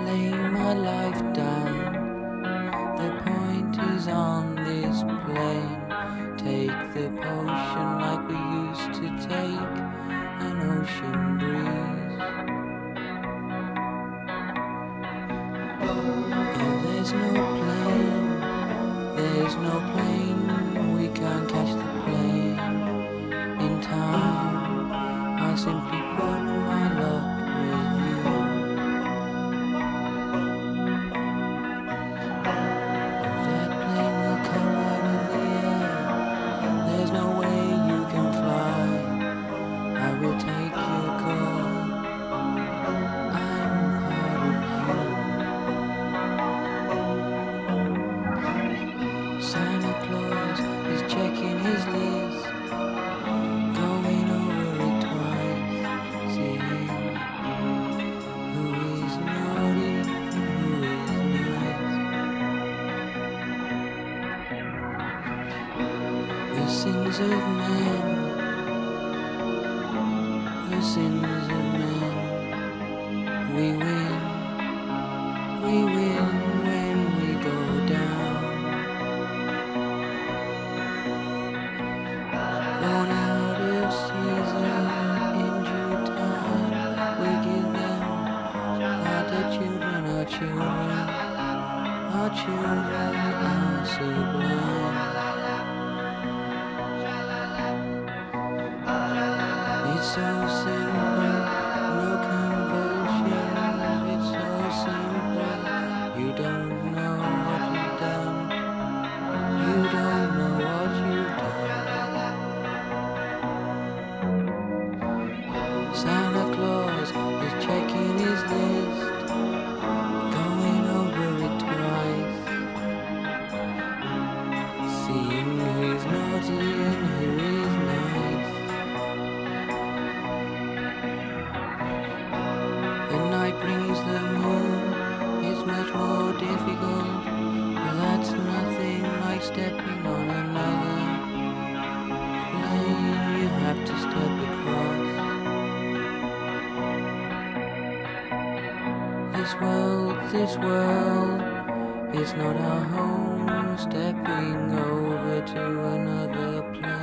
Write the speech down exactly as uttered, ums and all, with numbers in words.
lay my life down. The point is on this plane. Take the potion like we used to take an ocean breeze. Oh, there's no plane, there's no plane. We can't catch the plane in time. I simply put my luck with you. That plane will come out of the air. There's no way you can fly. I will take your call. I'm part of you. Santa Claus is checking his list, going over it twice, seeing who is naughty and who is nice. The sins of men, the sins of men. We win, we win when we go down. Born out of season in due time, we give them our dead children, our children, our children are sublime. It's so simple, no convulsions, it's so simple. You don't know what you've done, you don't know what you've done. Santa Claus is checking his list, going over it twice, seeing who's naughty and who is nice. The night brings the moon, it's much more difficult. That's nothing like stepping on another plane. You have to step across. This world, this world, it's not our home. Stepping over to another plane.